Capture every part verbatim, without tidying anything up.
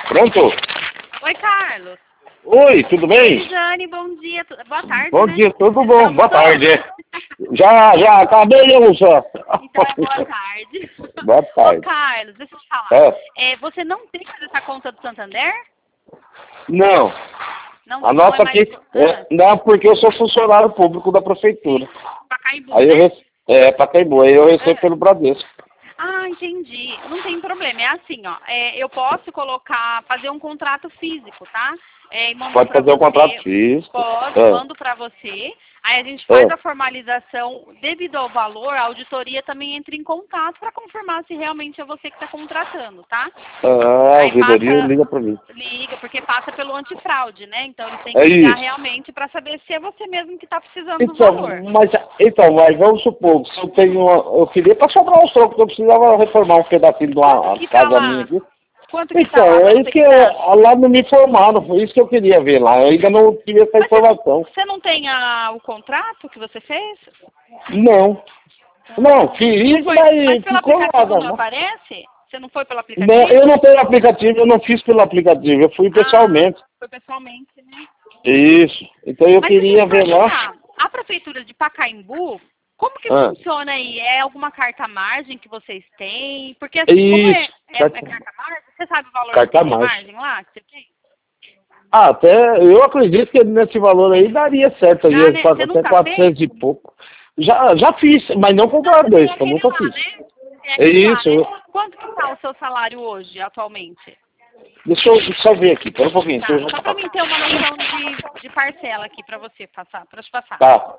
Pronto? Oi, Carlos. Oi, tudo bem? Oi, Jane, bom dia. tu- Boa tarde, Bom né? dia, tudo bom? Estamos Boa tarde. todos. Já, já acabei de almoçar. Então é boa tarde. Boa tarde. Ô, Carlos, deixa eu te falar. É. É, você não tem que fazer essa conta do Santander? Não, Não, a não nossa é mais... aqui, Ah, é, não, porque eu sou funcionário público da prefeitura. Pacaembu, Aí eu né? recebo, é, Pacaembu, aí eu recebo Ah. pelo Bradesco. Ah, entendi. Não tem problema. É assim, ó. É, eu posso colocar, fazer um contrato físico, tá? É, e mando Pode pra fazer o você. contrato físico. Posso, É, mando pra você. Aí a gente faz é. a formalização. Devido ao valor, a auditoria também entra em contato para confirmar se realmente é você que está contratando, tá? Ah, a Aí ouvidoria passa, liga pra mim. liga, porque passa pelo antifraude, né? Então eles têm É que ligar isso. realmente para saber se é você mesmo que está precisando do Então, valor. mas, então, mas vamos supor, se eu tenho uma, eu queria para sobrar os trocos, eu precisava reformar um pedacinho de Quanto uma que tá casa minha lá? aqui. Quanto que tá Então, lá é para isso você que quitar? eu, lá não me informaram, foi isso que eu queria ver lá. Eu ainda não tive essa Mas você não, informação. você não tem a, o contrato que você fez? Não. Não, fiz, Não foi, mas mas pelo ficou lá, aplicativo não não. aparece? Você não foi pelo Não, aplicativo? eu não tenho aplicativo, eu não fiz pelo aplicativo, eu fui Ah, pessoalmente. foi pessoalmente, né? Isso. Então eu Mas deixa eu queria te ver lá. perguntar, a prefeitura de Pacaembu, como que Ah, funciona aí? É alguma carta-margem que vocês têm? Porque assim, como é, isso. é, é Carta, carta-margem, você sabe o valor carta de mais. margem lá que você tem? Ah, até, eu acredito que nesse valor aí daria certo, aí, Já, eu né? pago Você até nunca fez? quatrocentos e pouco. Já, já fiz, mas não com o Não, você tem Bradesco, eu aquele nunca lá, fiz. né? Tem É aquele lá, isso, né? eu, Quanto que tá o seu salário hoje, atualmente? deixa eu só ver aqui, pera um pouquinho. Deixa Tá, eu... só pra mim ter uma noção de, de parcela aqui pra você passar, pra te passar. Tá.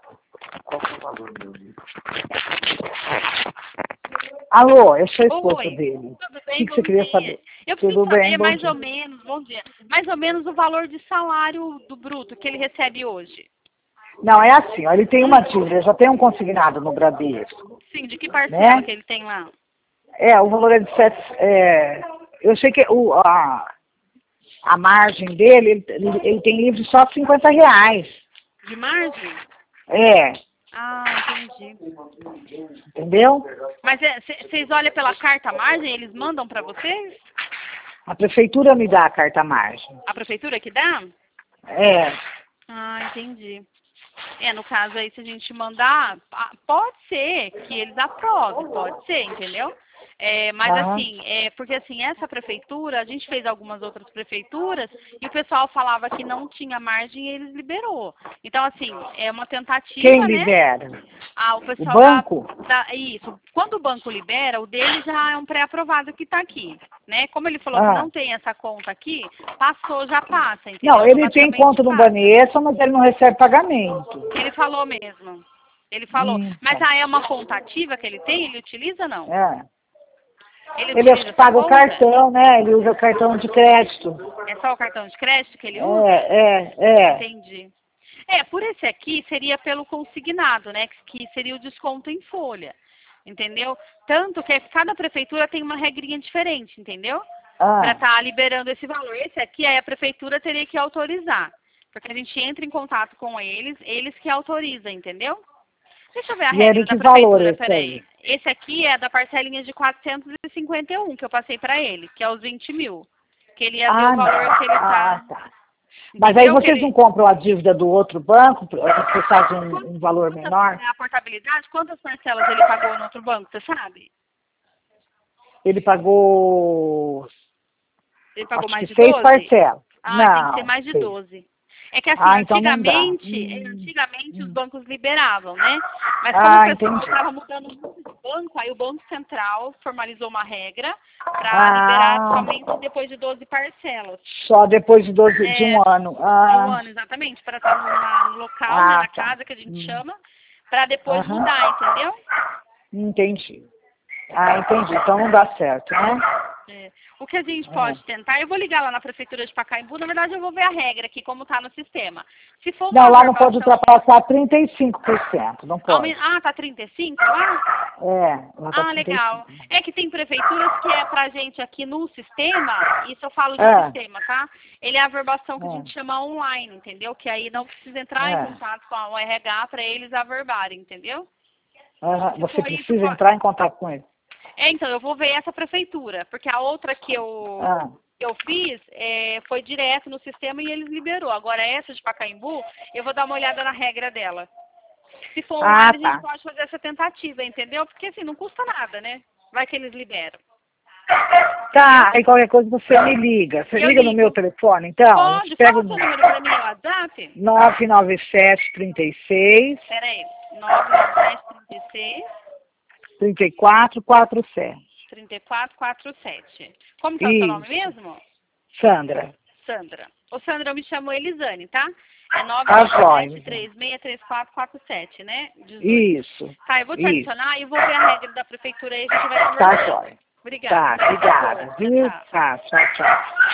Alô, eu sou a esposa Oi, dele. tudo O bem? que, que você Bom queria dia. saber? Eu preciso Tudo bem, saber bom mais dia. ou menos, bom dia, mais ou menos o valor de salário do bruto que ele recebe hoje. Não, é assim, ó, ele tem uma dívida, já tem um consignado no Bradesco, Sim, de que parcela né? que ele tem lá? É, o valor é de sete, é, eu sei que o, a, a margem dele, ele, ele tem livre só cinquenta reais. De margem? É, Ah, entendi. entendeu? Mas vocês olham pela carta margem, eles mandam para vocês? A prefeitura me dá a carta margem. A prefeitura que dá? É, Ah, entendi. É, no caso aí, se a gente mandar, ah, pode ser que eles aprovem, pode ser, entendeu? É, mas aham. assim, é, porque assim, essa prefeitura, a gente fez algumas outras prefeituras e o pessoal falava que não tinha margem e eles liberou. Então, assim, é uma tentativa, Quem né? libera? Ah, o O pessoal da, banco? da- Isso. Quando o banco libera, o dele já é um pré-aprovado que está aqui, né? Como ele falou que Ah. não tem essa conta aqui, passou, já passa, entendeu? Não, ele tem Automaticamente conta no passa. Banespa, mas ele não recebe pagamento. Ele falou mesmo. Ele falou. Hum, Mas tá. ah, é uma conta ativa que ele tem? Ele utiliza não? É. Ele Ele utiliza essa paga o conta? cartão, né? Ele usa cartão de crédito. É só o cartão de crédito que ele usa? É, é, é. Entendi. É, por esse aqui seria pelo consignado, né? Que que seria o desconto em folha. Entendeu? Tanto que cada prefeitura tem uma regrinha diferente, entendeu? Para Ah, estar liberando esse valor. Esse aqui aí a prefeitura teria que autorizar. Porque a gente entra em contato com eles, eles que autorizam, entendeu? Deixa eu ver a e é regra de da que valor prefeitura, esse peraí. aí? Esse aqui é da parcelinha de quatrocentos e cinquenta e um que eu passei para ele, que é os vinte mil. Que ele ia ver Ah, o não. valor que ele Ah, tá. tá. Mas aí Entendeu? Que vocês não ele... compram a dívida do outro banco, você faz um, um valor Quantas, menor? a portabilidade, quantas parcelas ele pagou no outro banco, você sabe? Ele pagou, Ele pagou acho mais que de seis doze? parcelas. Ah, tem que ser Não, mais de seis. doze. É que assim, Ah, então não dá. antigamente, é, Hum, antigamente os hum. bancos liberavam, né? Mas como o Ah, pessoal entendi. estava mudando muito de banco, aí o Banco Central formalizou uma regra para liberar Ah, somente depois de doze parcelas. só depois de, doze, de É, um ano. de um Ah, ano, exatamente, para estar no, na- no local, né, ah, na tá. casa que a gente Hum. chama, para depois Aham. mudar, entendeu? Entendi. Ah, entendi. Então não dá certo, né? É. O que a gente É. pode tentar, eu vou ligar lá na prefeitura de Pacaembu, na verdade eu vou ver a regra aqui, como está no sistema. Se for uma Não, lá não pode averbação... ultrapassar trinta e cinco por cento, não pode. aumen- Ah, tá trinta e cinco lá? É, lá tá Ah, trinta e legal. cinco. É que tem prefeituras que é pra gente aqui no sistema, isso eu falo de É. sistema, tá? Ele é a averbação que a É. gente chama online, entendeu? Que aí não precisa entrar em É. contato com a O R H para eles averbarem, entendeu? Aham, Se você for isso, precisa pode... entrar em contato com ele. É, então, eu vou ver essa prefeitura, porque a outra que eu Ah. que eu fiz é, foi direto no sistema e eles liberou. Agora essa de Pacaembu, eu vou dar uma olhada na regra dela. Se for online, Ah, a gente tá. pode fazer essa tentativa, entendeu? Porque assim, não custa nada, né? Vai que eles liberam. Tá, aí qualquer coisa você me liga. Você Eu liga no ligo. meu telefone, então? Pode, Eu pego fala o seu número pra mim no WhatsApp. nove nove sete, trinta e seis, Pera aí, nove nove sete, trinta e seis, trinta e quatro, quarenta e sete. trinta e quatro, quarenta e sete. Como que é o seu nome Isso. mesmo? Sandra. Sandra. Ô, Sandra, eu me chamo Elisane, tá? É nove Tá nove jóia. sete, três seis três quatro quatro sete, né? dezoito. Isso. Tá, eu vou te Isso. adicionar e vou ver a regra da prefeitura aí, a gente vai Tá conversar. jóia. Obrigada. Tá, obrigada. Tchau, Viu? tchau. Tá, tchau, tchau.